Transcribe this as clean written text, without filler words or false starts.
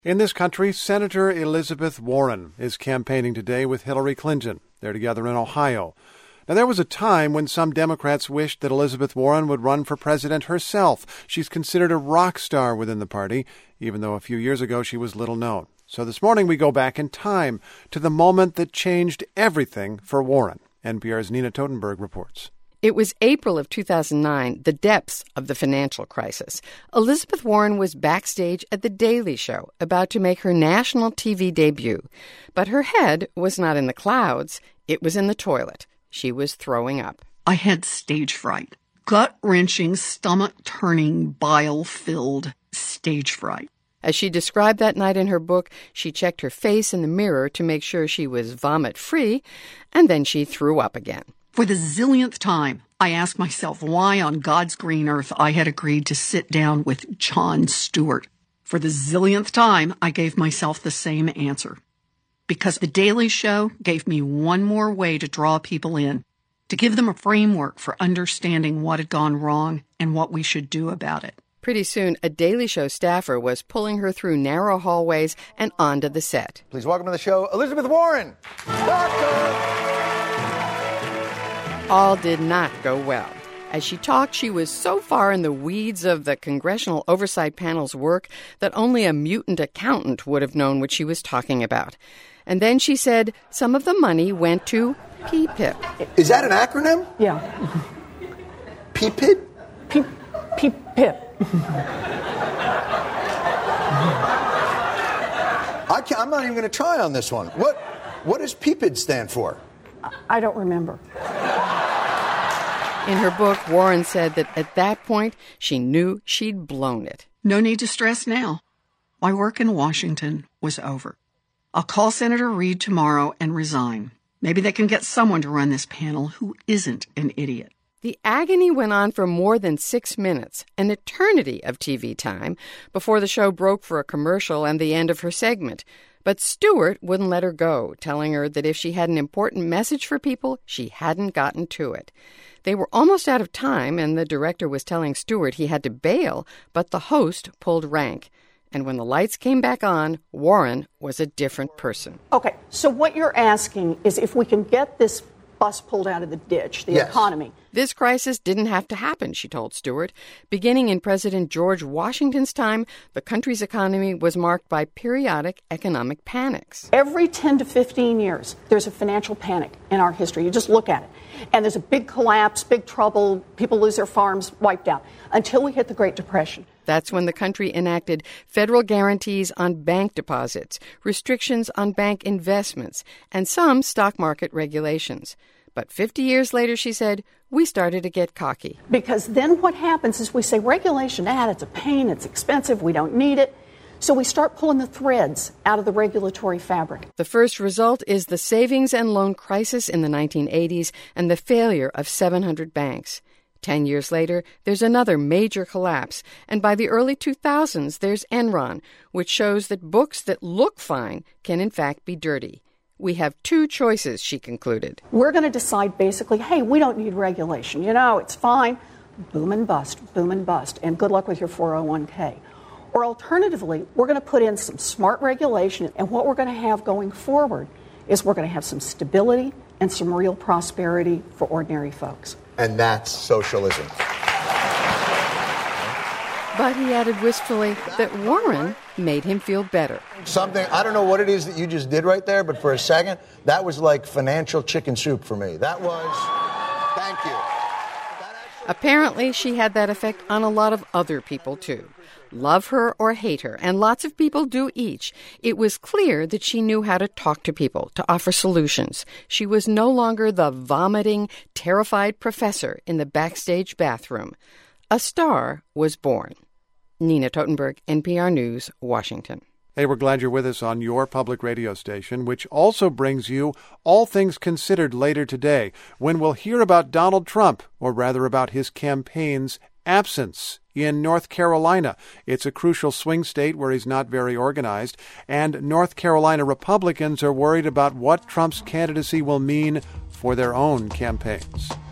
In this country, Senator Elizabeth Warren is campaigning today with Hillary Clinton. They're together in Ohio. Now, there was a time when some Democrats wished that Elizabeth Warren would run for president herself. She's considered a rock star within the party, even though a few years ago she was little known. So this morning we go back in time to the moment that changed everything for Warren. NPR's Nina Totenberg reports. It was April of 2009, the depths of the financial crisis. Elizabeth Warren was backstage at The Daily Show, about to make her national TV debut. But her head was not in the clouds. It was in the toilet. She was throwing up. I had stage fright. Gut-wrenching, stomach-turning, bile-filled stage fright. As she described that night in her book, she checked her face in the mirror to make sure she was vomit-free, and then she threw up again. For the zillionth time, I asked myself why on God's green earth I had agreed to sit down with Jon Stewart. For the zillionth time, I gave myself the same answer. Because The Daily Show gave me one more way to draw people in, to give them a framework for understanding what had gone wrong and what we should do about it. Pretty soon, a Daily Show staffer was pulling her through narrow hallways and onto the set. Please welcome to the show, Elizabeth Warren. Doctor! All did not go well. As she talked, she was so far in the weeds of the Congressional Oversight Panel's work that only a mutant accountant would have known what she was talking about. And then she said some of the money went to PPIP. Is that an acronym? Yeah. PPIP? PPIP. I'm not even going to try on this one. What does PPID stand for? I don't remember. In her book, Warren said that at that point, she knew she'd blown it. No need to stress now. My work in Washington was over. I'll call Senator Reid tomorrow and resign. Maybe they can get someone to run this panel who isn't an idiot. The agony went on for more than 6 minutes, an eternity of TV time, before the show broke for a commercial and the end of her segment. But Stewart wouldn't let her go, telling her that if she had an important message for people, she hadn't gotten to it. They were almost out of time, and the director was telling Stewart he had to bail, but the host pulled rank. And when the lights came back on, Warren was a different person. Okay, so what you're asking is if we can get this bus pulled out of the ditch, the economy. This crisis didn't have to happen, she told Stewart. Beginning in President George Washington's time, the country's economy was marked by periodic economic panics. Every 10 to 15 years, there's a financial panic in our history. You just look at it. And there's a big collapse, big trouble, people lose their farms, wiped out, until we hit the Great Depression. That's when the country enacted federal guarantees on bank deposits, restrictions on bank investments, and some stock market regulations. But 50 years later, she said, we started to get cocky. Because then what happens is we say, regulation, it's a pain, it's expensive, we don't need it. So we start pulling the threads out of the regulatory fabric. The first result is the savings and loan crisis in the 1980s and the failure of 700 banks. 10 years later, there's another major collapse, and by the early 2000s, there's Enron, which shows that books that look fine can in fact be dirty. We have two choices, she concluded. We're going to decide basically, hey, we don't need regulation. It's fine. Boom and bust, and good luck with your 401k. Or alternatively, we're going to put in some smart regulation, and what we're going to have going forward is we're going to have some stability and some real prosperity for ordinary folks. And that's socialism. But he added wistfully that Warren made him feel better. Something, I don't know what it is that you just did right there, but for a second, that was like financial chicken soup for me. That was, thank you. Apparently, she had that effect on a lot of other people, too. Love her or hate her, and lots of people do each. It was clear that she knew how to talk to people, to offer solutions. She was no longer the vomiting, terrified professor in the backstage bathroom. A star was born. Nina Totenberg, NPR News, Washington. Hey, we're glad you're with us on your public radio station, which also brings you All Things Considered later today, when we'll hear about Donald Trump, or rather about his campaign's absence in North Carolina. It's a crucial swing state where he's not very organized, and North Carolina Republicans are worried about what Trump's candidacy will mean for their own campaigns.